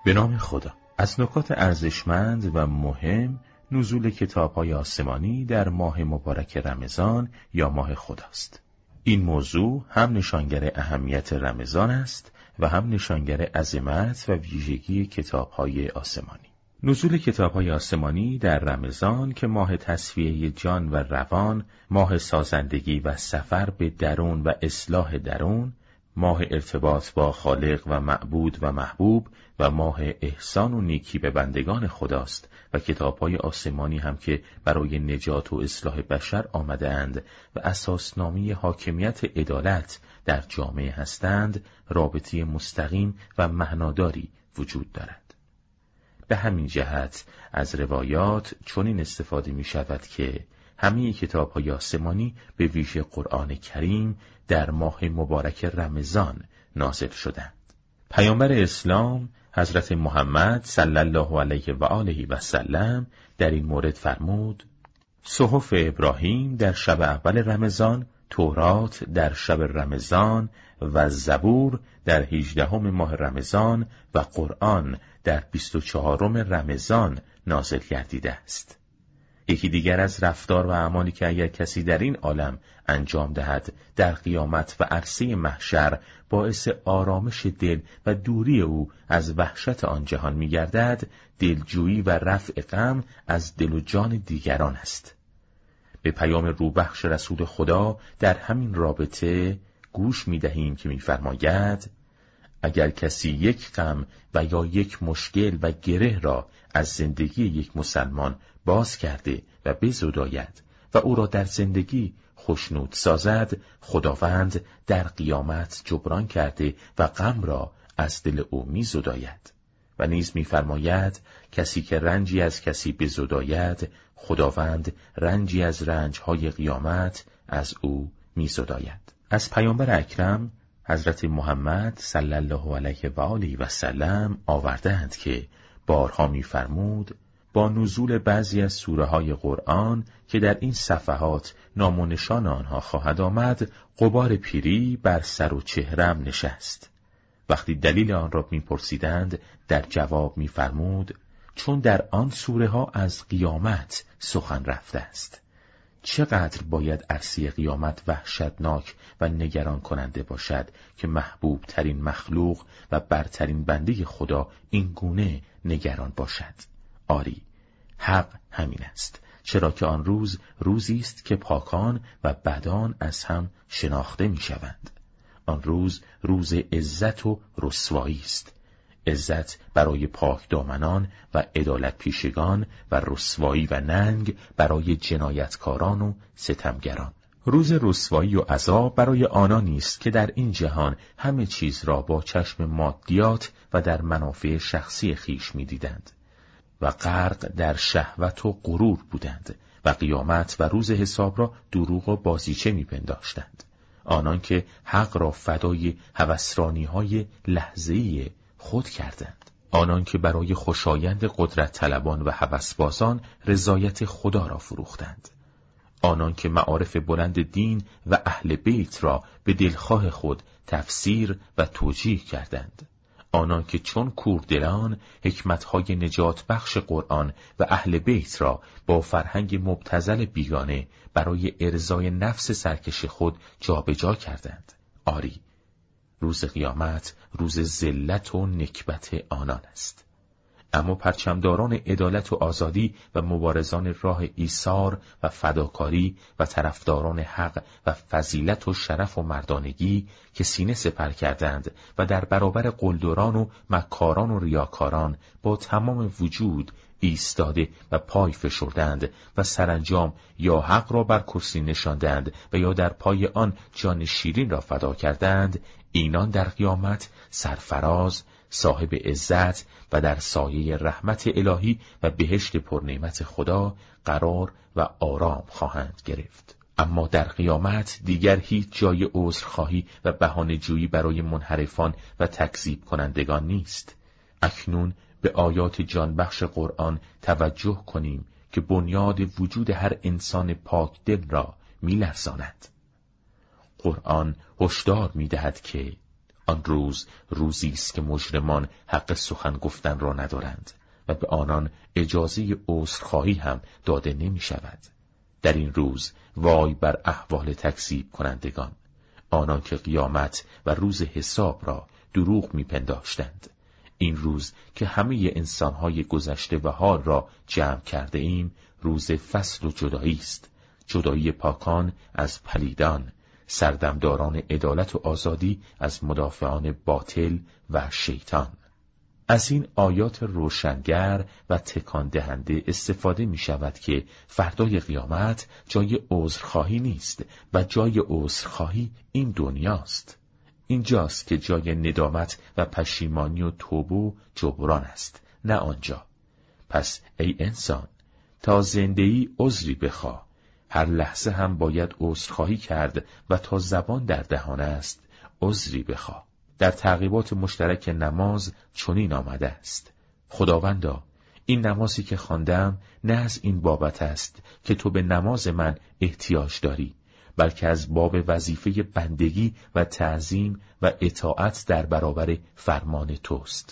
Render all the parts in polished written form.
به نام خدا. از نکات ارزشمند و مهم نزول کتاب‌های آسمانی در ماه مبارک رمضان یا ماه خداست. این موضوع هم نشانگر اهمیت رمضان است و هم نشانگر عظمت و ویژگی کتاب‌های آسمانی. نزول کتاب‌های آسمانی در رمضان که ماه تصفیه جان و روان، ماه سازندگی و سفر به درون و اصلاح درون، ماه ارتباط با خالق و معبود و محبوب و ماه احسان و نیکی به بندگان خداست و کتاب‌های آسمانی هم که برای نجات و اصلاح بشر آمده اند و اساسنامه حاکمیت عدالت در جامعه هستند، رابطه مستقیم و معناداری وجود دارد. به همین جهت از روایات چنین استفاده می شود که همه کتاب‌های آسمانی به ویژه قرآن کریم در ماه مبارک رمضان نازل شدند. پیامبر اسلام حضرت محمد صلی الله علیه و آله و سلم در این مورد فرمود: صحف ابراهیم در شب اول رمضان، تورات در شب رمضان و زبور در 18 ماه رمضان و قرآن در 24 رمضان نازل گردیده است. یکی دیگر از رفتار و اعمالی که اگر کسی در این عالم انجام دهد، در قیامت و عرصه محشر باعث آرامش دل و دوری او از وحشت آن جهان می گردد، دلجویی و رفع غم از دل و جان دیگران است. به پیام روبخش رسول خدا در همین رابطه گوش می دهیم که می فرماید: اگر کسی یک غم و یا یک مشکل و گره را از زندگی یک مسلمان باز کرده و بزداید و او را در زندگی خوشنود سازد، خداوند در قیامت جبران کرده و غم را از دل او می زداید. و نیز می فرماید کسی که رنجی از کسی بزداید، خداوند رنجی از رنجهای قیامت از او می زداید. از پیامبر اکرم حضرت محمد صلی الله علیه و آله و سلم آوردند که بارها می فرمود: با نزول بعضی از سوره های قرآن که در این صفحات نام و نشان آنها خواهد آمد، غبار پیری بر سر و چهرم نشست. وقتی دلیل آن را می پرسیدند در جواب می فرمود: چون در آن سوره ها از قیامت سخن رفته است. چقدر باید عرصه قیامت وحشتناک و نگران کننده باشد که محبوب ترین مخلوق و برترین بنده خدا این گونه نگران باشد. آری، حق همین است، چرا که آن روز روزی است که پاکان و بدان از هم شناخته می شوند. آن روز روز عزت و رسوایی است. عزت برای پاک دامنان و عدالت پیشگان و رسوایی و ننگ برای جنایتکاران و ستمگران. روز رسوایی و عذاب برای آنانی است که در این جهان همه چیز را با چشم مادیات و در منافع شخصی خیش می دیدند و غرق در شهوت و غرور بودند و قیامت و روز حساب را دروغ و بازیچه می پنداشتند. آنان که حق را فدای هوسرانی‌های لحظه‌ای خود کردند. آنان که برای خوشایند قدرت طلبان و هوسبازان رضایت خدا را فروختند. آنان که معارف بلند دین و اهل بیت را به دلخواه خود تفسیر و توجیه کردند. آنان که چون کوردلان حکمتهای نجات بخش قرآن و اهل بیت را با فرهنگ مبتذل بیگانه برای ارضای نفس سرکش خود جابجا کردند. آری، روز قیامت روز ذلت و نکبت آنان است. اما پرچمداران عدالت و آزادی و مبارزان راه ایثار و فداکاری و طرفداران حق و فضیلت و شرف و مردانگی که سینه سپر کردند و در برابر قلدران و مکاران و ریاکاران با تمام وجود ایستاده و پای فشردند و سرانجام یا حق را بر کرسی نشاندند و یا در پای آن جان شیرین را فدا کردند، اینان در قیامت سرفراز، صاحب عزت و در سایه رحمت الهی و بهشت پرنعمت خدا قرار و آرام خواهند گرفت. اما در قیامت دیگر هیچ جای عذرخواهی و بهانه‌جویی برای منحرفان و تکذیب کنندگان نیست. اکنون به آیات جانبخش قرآن توجه کنیم که بنیاد وجود هر انسان پاک دل را می‌لرزاند. قرآن هشدار می‌دهد که آن روز روزی است که مجرمان حق سخن گفتن را ندارند و به آنان اجازه عذرخواهی هم داده نمی شود. در این روز وای بر احوال تکذیب کنندگان، آنان که قیامت و روز حساب را دروغ می پنداشتند. این روز که همه انسانهای گذشته و حال را جمع کرده ایم، روز فصل و جدایی است، جدایی پاکان از پلیدان، سردمداران عدالت و آزادی از مدافعان باطل و شیطان. از این آیات روشنگر و تکان دهنده استفاده می شود که فردای قیامت جای عذرخواهی نیست و جای عذرخواهی این دنیاست. اینجاست که جای ندامت و پشیمانی و توبه و جبران است، نه آنجا. پس ای انسان، تا زنده‌ای عذری بخواه، هر لحظه هم باید عذرخواهی کرد و تا زبان در دهان است عذری بخواه. در تعقیبات مشترک نماز چنین آمده است: خداوندا، این نمازی که خواندم نه از این بابت است که تو به نماز من احتیاج داری، بلکه از باب وظیفه بندگی و تعظیم و اطاعت در برابر فرمان توست.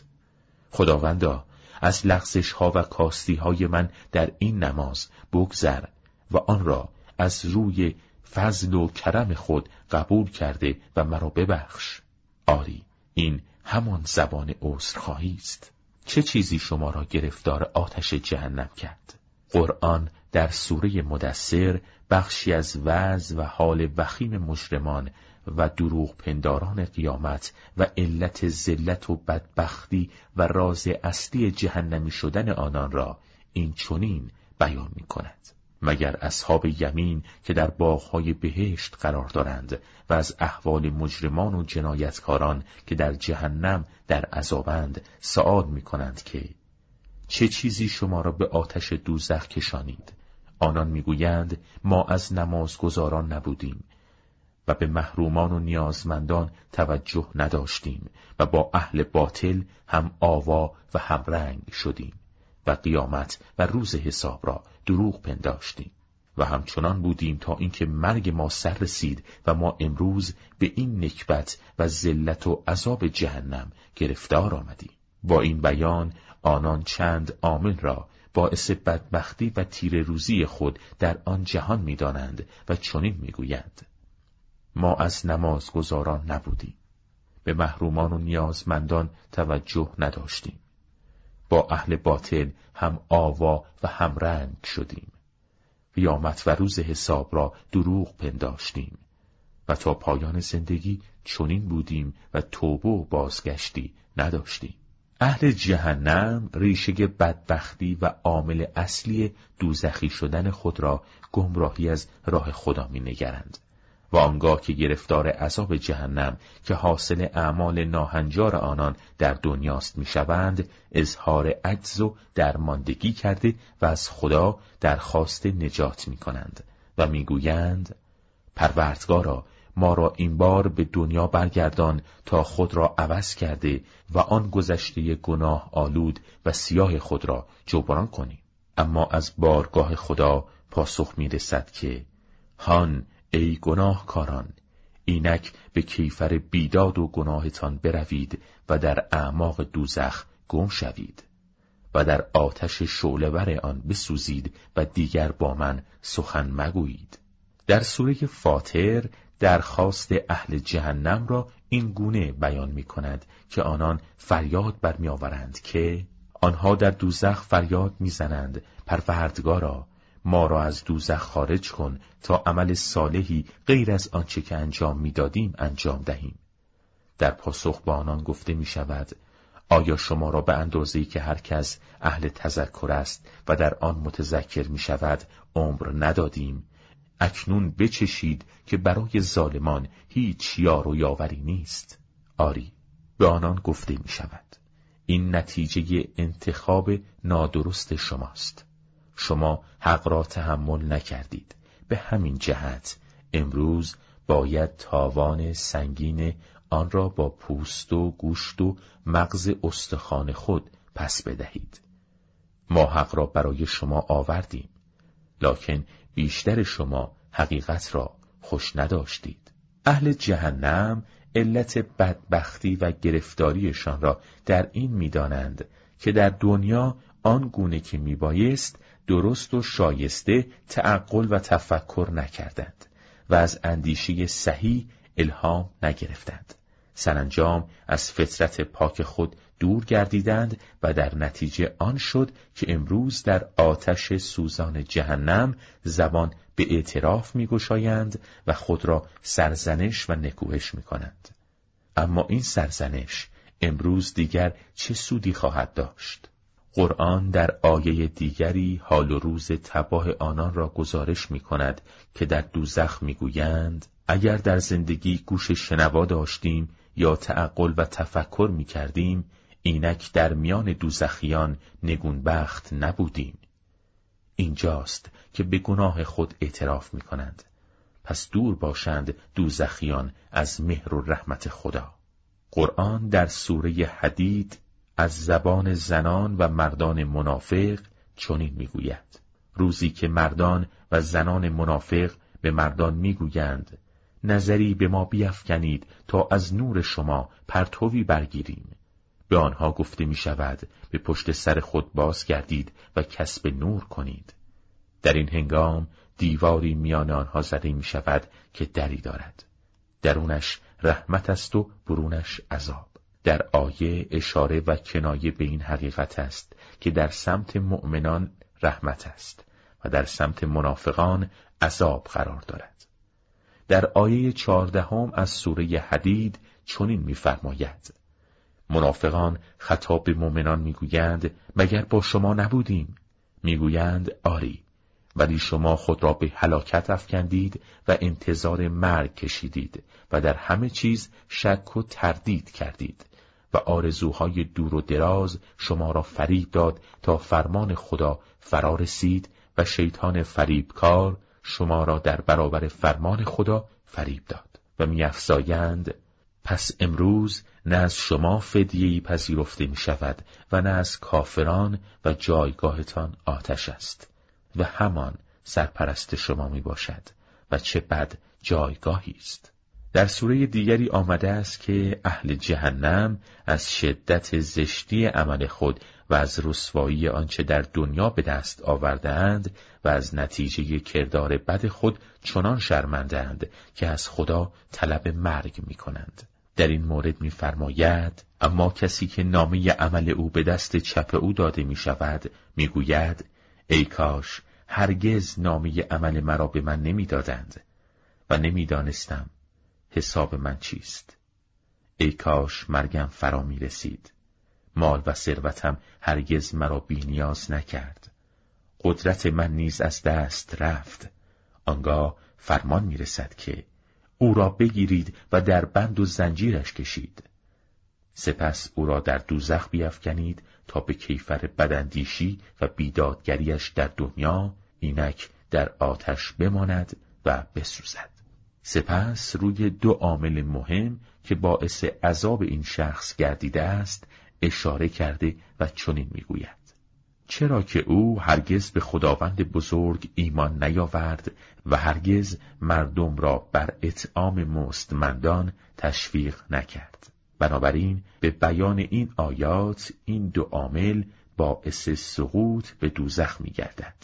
خداوندا، از لغزش ها و کاستی های من در این نماز بگذر و آن را از روی فضل و کرم خود قبول کرده و مرا ببخش. آری، این همان زبان عذرخواهی است. چه چیزی شما را گرفتار آتش جهنم کرد؟ قرآن در سوره مدثر بخشی از وعظ و حال وخیم مجرمان و دروغ پنداران قیامت و علت ذلت و بدبختی و راز اصلی جهنمی شدن آنان را این چنین بیان می کند: مگر اصحاب یمین که در باغ‌های بهشت قرار دارند و از احوال مجرمان و جنایتکاران که در جهنم در عذابند سؤال می کنند که چه چیزی شما را به آتش دوزخ کشانید؟ آنان میگویند ما از نمازگزاران نبودیم و به محرومان و نیازمندان توجه نداشتیم و با اهل باطل هم آوا و هم رنگ شدیم و قیامت و روز حساب را دروغ پنداشتیم و همچنان بودیم تا اینکه مرگ ما سر رسید و ما امروز به این نکبت و ذلت و عذاب جهنم گرفتار آمدیم. با این بیان آنان چند عامل را باعث بدبختی و تیر روزی خود در آن جهان می‌دانند و چنین می‌گویند: ما از نمازگزاران نبودیم، به محرومان و نیازمندان توجه نداشتیم، با اهل باطل هم آوا و هم رنگ شدیم، قیامت و روز حساب را دروغ پنداشتیم و تا پایان زندگی چنین بودیم و توبه و بازگشتی نداشتیم. اهل جهنم ریشه بدبختی و عامل اصلی دوزخی شدن خود را گمراهی از راه خدا می نگرند و آنگاه که گرفتار عذاب جهنم که حاصل اعمال ناهنجار آنان در دنیاست می شوند، اظهار عجز و درماندگی کرده و از خدا درخواست نجات می کنند و می گویند: پروردگارا، ما را این بار به دنیا برگردان تا خود را عوض کرده و آن گذشته گناه آلود و سیاه خود را جبران کنیم. اما از بارگاه خدا پاسخ می رسد که هان ای گناهکاران، اینک به کیفر بیداد و گناهتان بروید و در اعماق دوزخ گم شوید و در آتش شعله‌ور آن بسوزید و دیگر با من سخن مگویید. در سوره فاطر درخواست اهل جهنم را این گونه بیان می کند که آنان فریاد برمی آورند که آنها در دوزخ فریاد می زنند: پروردگارا، ما را از دوزخ خارج کن تا عمل صالحی غیر از آنچه که انجام می دادیم انجام دهیم. در پاسخ با آنان گفته می شود: آیا شما را به اندازه‌ای که هر کس اهل تذکر است و در آن متذکر می شود عمر ندادیم؟ اکنون بچشید که برای ظالمان هیچ یار و یاوری نیست. آری، به آنان گفته می شود: این نتیجه انتخاب نادرست شماست. شما حق را تحمل نکردید، به همین جهت امروز باید تاوان سنگین آن را با پوست و گوشت و مغز استخوان خود پس بدهید. ما حق را برای شما آوردیم، لکن بیشتر شما حقیقت را خوش نداشتید. اهل جهنم علت بدبختی و گرفتاریشان را در این می‌دانند که در دنیا آن گونه که میبایست درست و شایسته تعقل و تفکر نکردند و از اندیشه صحیح الهام نگرفتند. سرانجام از فطرت پاک خود دور گردیدند و در نتیجه آن شد که امروز در آتش سوزان جهنم زبان به اعتراف می‌گشایند و خود را سرزنش و نکوهش می‌کنند. اما این سرزنش امروز دیگر چه سودی خواهد داشت؟ قرآن در آیه دیگری حال و روز تباه آنان را گزارش می‌کند که در دوزخ می‌گویند اگر در زندگی گوش شنوا داشتیم یا تعقل و تفکر می‌کردیم، اینک در میان دوزخیان نگونبخت نبودیم. اینجاست که به گناه خود اعتراف می‌کنند. پس دور باشند دوزخیان از مهر و رحمت خدا. قرآن در سوره حدید از زبان زنان و مردان منافق چنین میگوید: روزی که مردان و زنان منافق به مردان میگویند نظری به ما بیفکنید تا از نور شما پرتوی برگیریم، به آنها گفته می شود به پشت سر خود باز گردید و کسب نور کنید. در این هنگام دیواری میان آنها زده می شود که دری دارد، درونش رحمت است و برونش عذاب. در آیه اشاره و کنایه به این حقیقت است که در سمت مؤمنان رحمت است و در سمت منافقان عذاب قرار دارد. در آیه 14 از سوره حدید چنین می‌فرماید: منافقان خطاب به مؤمنان میگویند مگر با شما نبودیم؟ میگویند آری، ولی شما خود را به هلاکت افکندید و انتظار مرگ کشیدید و در همه چیز شک و تردید کردید و آرزوهای دور و دراز شما را فریب داد تا فرمان خدا فرا رسید و شیطان فریبکار شما را در برابر فرمان خدا فریب داد و می‌افزایند پس امروز نه از شما فدیه‌ای پذیرفته می شود و نه از کافران و جایگاهتان آتش است و همان سرپرست شما می باشد و چه بد جایگاهی است. در سوره دیگری آمده است که اهل جهنم از شدت زشتی عمل خود و از رسوایی آنچه در دنیا به دست آورده‌اند و از نتیجه کردار بد خود چنان شرمنده‌اند که از خدا طلب مرگ می کنند. در این مورد می فرماید اما کسی که نامه عمل او به دست چپ او داده می شود می گوید ای کاش هرگز نامه عمل مرا به من نمی دادند و نمی دانستم حساب من چیست. ای کاش مرگم فرا می رسید. مال و ثروتم هرگز مرا بی نیاز نکرد. قدرت من نیز از دست رفت. آنگاه فرمان می رسد که او را بگیرید و در بند و زنجیرش کشید. سپس او را در دوزخ بیفکنید تا به کیفر بداندیشی و بیدادگریش در دنیا اینک در آتش بماند و بسوزد. سپس روی دو عامل مهم که باعث عذاب این شخص گردیده است اشاره کرده و چنین میگوید: چرا که او هرگز به خداوند بزرگ ایمان نیاورد و هرگز مردم را بر اطعام مستمندان تشویق نکرد. بنابراین به بیان این آیات این دو عامل باعث سقوط به دوزخ می‌گردد.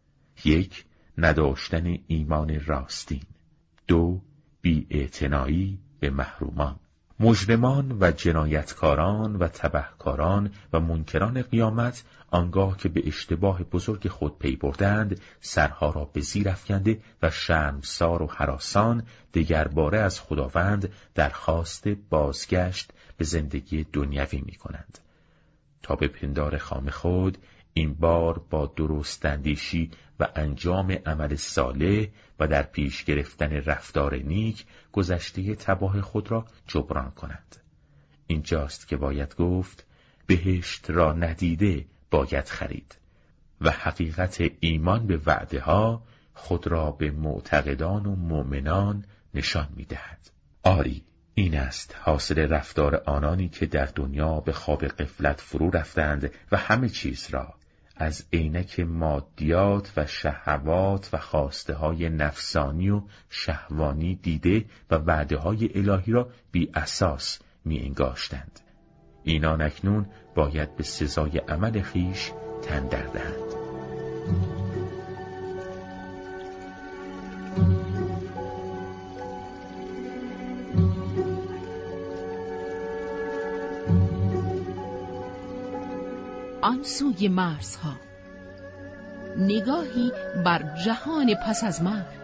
1. نداشتن ایمان راستین. 2. بی‌اعتنایی به محرومان. مجرمان و جنایتکاران و تبهکاران و منکران قیامت آنگاه که به اشتباه بزرگ خود پی بردند سرها را به زیر افکنده و شرمسار و هراسان دگرباره از خداوند درخواست بازگشت به زندگی دنیوی می کنند تا به پندار خام خود این بار با درست اندیشی و انجام عمل صالح و در پیش گرفتن رفتار نیک گذشته تباه خود را جبران کنند. اینجاست که باید گفت بهشت را ندیده باید خرید و حقیقت ایمان به وعده ها خود را به معتقدان و مؤمنان نشان می دهد. آری، این است حاصل رفتار آنانی که در دنیا به خواب غفلت فرو رفتند و همه چیز را از عینک مادیات و شهوات و خواسته های نفسانی و شهوانی دیده و وعده های الهی را بی اساس می انگاشتند. اینان اکنون باید به سزای عمل خیش تن در دهند. آن سوی مرزها، نگاهی بر جهان پس از مرگ.